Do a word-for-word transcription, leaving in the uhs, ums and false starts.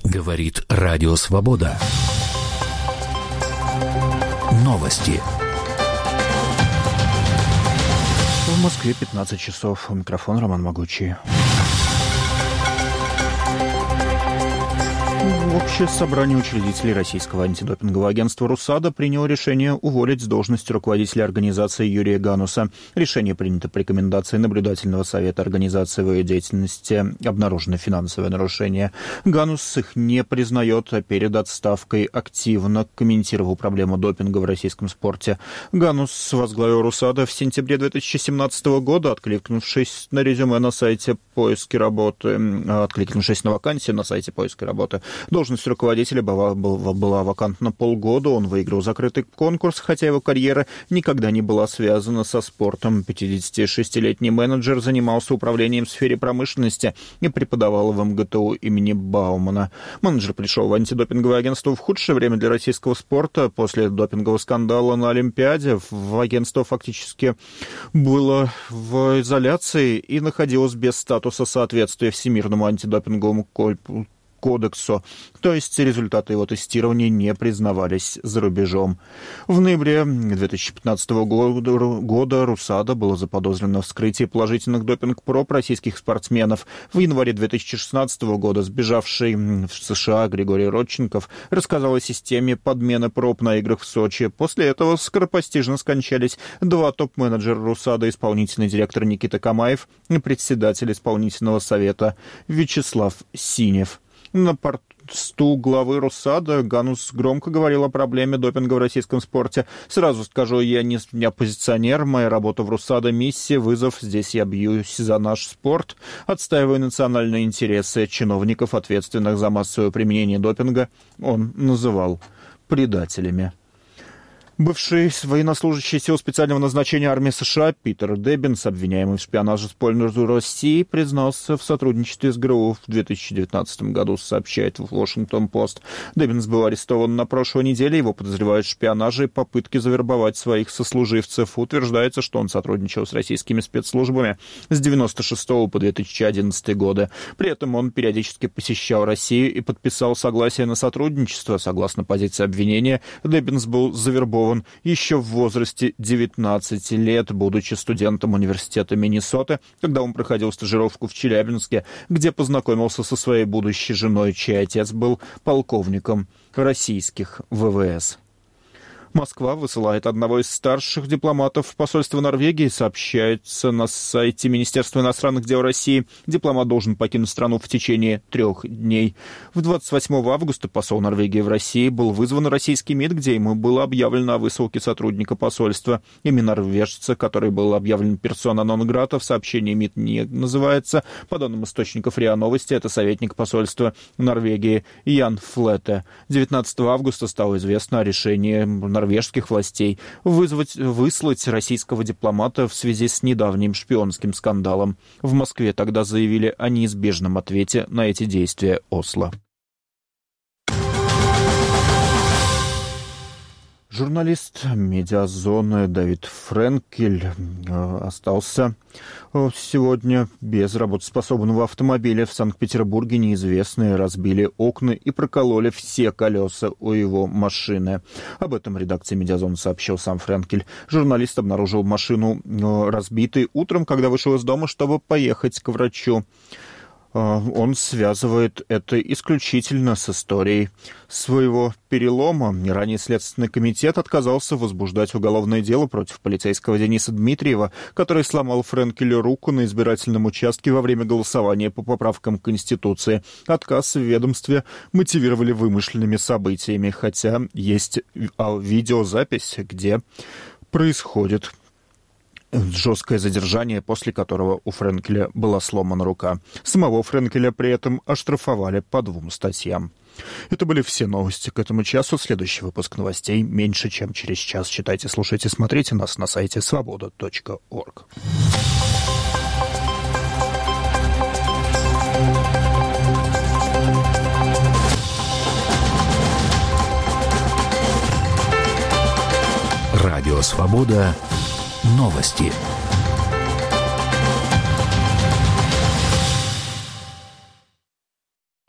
Говорит Радио Свобода. Новости. В Москве пятнадцать часов. У микрофона Роман Могучий. Общее собрание учредителей российского антидопингового агентства «РУСАДА» приняло решение уволить с должности руководителя организации Юрия Гануса. Решение принято по рекомендации наблюдательного совета организации. В ее деятельности обнаружено финансовое нарушение. Ганус их не признает, а перед отставкой активно комментировал проблему допинга в российском спорте. Ганус возглавил «РУСАДА» в сентябре две тысячи семнадцатого года, откликнувшись на резюме на сайте поиски работы, откликнувшись на вакансию на сайте поиски работы. Должность руководителя была, была, была вакантна полгода, он выиграл закрытый конкурс, хотя его карьера никогда не была связана со спортом. пятидесятишестилетний менеджер занимался управлением в сфере промышленности и преподавал в эм гэ тэ у имени Баумана. Менеджер пришел в антидопинговое агентство в худшее время для российского спорта. После допингового скандала на Олимпиаде в агентство фактически было в изоляции и находилось без статуса соответствия Всемирному антидопинговому кодексу, то есть результаты его тестирования не признавались за рубежом. В ноябре две тысячи пятнадцатого года «РУСАДА» было заподозрено в вскрытии положительных допинг-проб российских спортсменов. В январе две тысячи шестнадцатого года сбежавший в США Григорий Родченков рассказал о системе подмены проб на играх в Сочи. После этого скоропостижно скончались два топ-менеджера «РУСАДА», исполнительный директор Никита Камаев и председатель исполнительного совета Вячеслав Синев. На посту главы «РУСАДА» Ганус громко говорил о проблеме допинга в российском спорте. Сразу скажу, я не, не оппозиционер, моя работа в «РУСАДА» — миссия, вызов. Здесь я бьюсь за наш спорт, отстаиваю национальные интересы чиновников, ответственных за массовое применение допинга. Он называл предателями. Бывший военнослужащий сил специального назначения армии США Питер Деббинс, обвиняемый в шпионаже с пользу России, признался в сотрудничестве с ГРУ в две тысячи девятнадцатом году, сообщает Вашингтон-Пост. Деббинс был арестован на прошлой неделе, его подозревают в шпионаже и попытке завербовать своих сослуживцев. Утверждается, что он сотрудничал с российскими спецслужбами с девяносто шестого по две тысячи одиннадцатый годы. При этом он периодически посещал Россию и подписал согласие на сотрудничество. Согласно позиции обвинения, Деббинс был завербован еще в возрасте девятнадцати лет, будучи студентом университета Миннесоты, когда он проходил стажировку в Челябинске, где познакомился со своей будущей женой, чей отец был полковником российских вэ вэ эс. Москва высылает одного из старших дипломатов в посольство Норвегии, сообщается на сайте Министерства иностранных дел России. Дипломат должен покинуть страну в течение трех дней. В двадцать восьмого августа посол Норвегии в России был вызван в российский МИД, где ему было объявлено о высылке сотрудника посольства. Имя норвежца, который был объявлен персона нон-грата, в сообщении МИД не называется. По данным источников РИА Новости, это советник посольства Норвегии Ян Флете. девятнадцатого августа стало известно о решении норвежских властей вызвать, выслать российского дипломата в связи с недавним шпионским скандалом. В Москве тогда заявили о неизбежном ответе на эти действия Осло. Журналист «Медиазоны» Давид Френкель остался сегодня без работоспособного автомобиля. В Санкт-Петербурге неизвестные разбили окна и прокололи все колеса у его машины. Об этом редакции «Медиазоны» сообщил сам Френкель. Журналист обнаружил машину разбитой утром, когда вышел из дома, чтобы поехать к врачу. Он связывает это исключительно с историей своего перелома. Ранее Следственный комитет отказался возбуждать уголовное дело против полицейского Дениса Дмитриева, который сломал Френкелю руку на избирательном участке во время голосования по поправкам к Конституции. Отказ в ведомстве мотивировали вымышленными событиями, хотя есть видеозапись, где происходит жесткое задержание, после которого у Френкеля была сломана рука. Самого Френкеля при этом оштрафовали по двум статьям. Это были все новости к этому часу. Следующий выпуск новостей меньше, чем через час. Читайте, слушайте, смотрите нас на сайте свобода точка орг. Радио «Свобода». Новости.